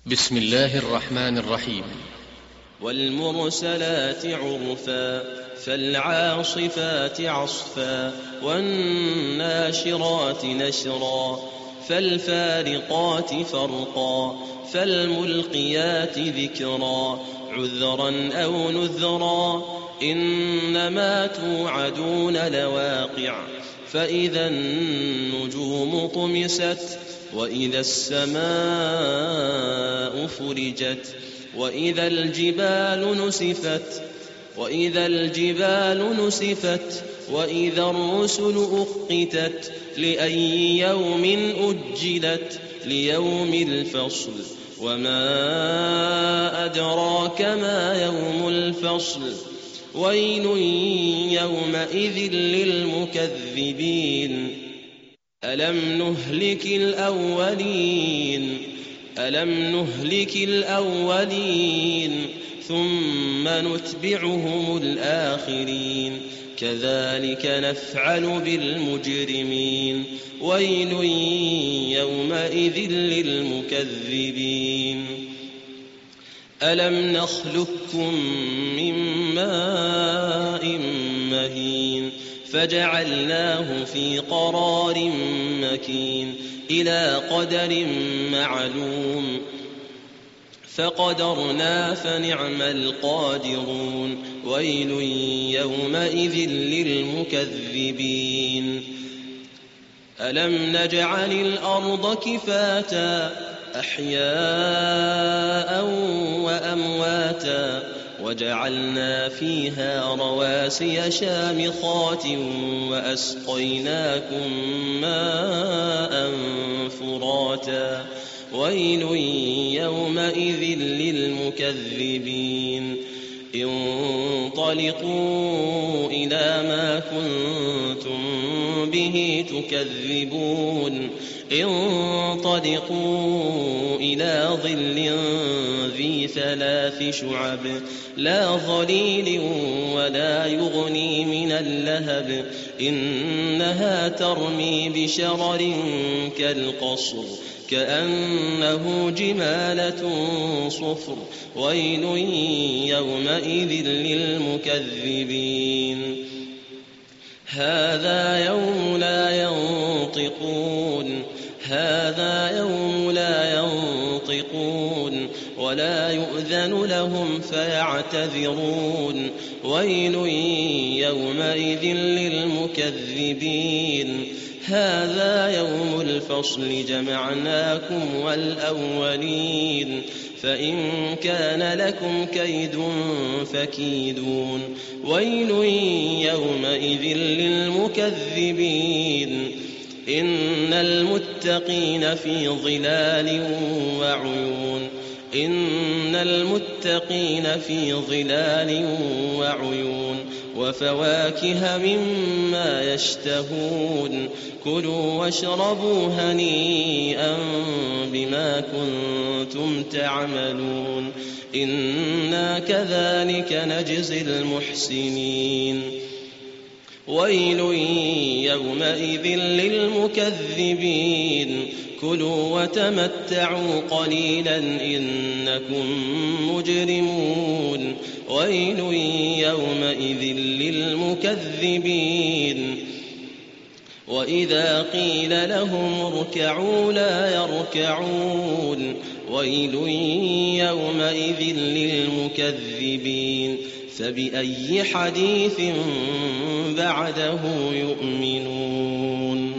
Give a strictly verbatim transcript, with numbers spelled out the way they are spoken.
بسم الله الرحمن الرحيم. والمرسلات عرفا فالعاصفات عصفا والناشرات نشرا فالفارقات فرقا فالملقيات ذكرا عذرا أو نذرا إنما توعدون لواقع فإذا النجوم طمست وإذا السماء فرجت وإذا الجبال نسفت وإذا الجبال نسفت وإذا الرسل أقتت لأي يوم أجلت ليوم الفصل وما أدراك ما يوم الفصل ويل يومئذ للمكذبين ألم نهلك الأولين ألم نهلك الأولين ثم نتبعهم الآخرين كذلك نفعل بالمجرمين ويل يومئذ للمكذبين ألم نخلقكم من ماء مهين فجعلناه في قرار مكين إلى قدر معلوم فقدرنا فنعم القادرون ويل يومئذ للمكذبين ألم نجعل الأرض كفاتا أحياء وأمواتا وجعلنا فيها رواسي شامخات وأسقيناكم ماء فراتا ويل يومئذ للمكذبين انطلقوا إلى ما كنتم به تكذبون انطلقوا إلى ظل ذي ثلاث شعب لا ظليل ولا يغني من اللهب إنها ترمي بشرر كالقصر كأنه جمالة صفر ويل يومئذ للمكذبين هذا يوم لا ينطقون هذا يوم لا ينطقون ولا يؤذن لهم فيعتذرون ويل يومئذ للمكذبين هذا يوم الفصل جمعناكم والأولين فإن كان لكم كيد فكيدون ويل يومئذ للمكذبين إن المتقين في ظلال وعيون إن المتقين في ظلال وعيون وفواكه مما يشتهون كلوا واشربوا هنيئا بما كنتم تعملون إنا كذلك نجزي المحسنين ويل يومئذ للمكذبين كلوا وتمتعوا قليلا إنكم مجرمون ويل يومئذ للمكذبين وإذا قيل لهم اركعوا لا يركعون ويل يومئذ للمكذبين فبأي حديث بعده يؤمنون.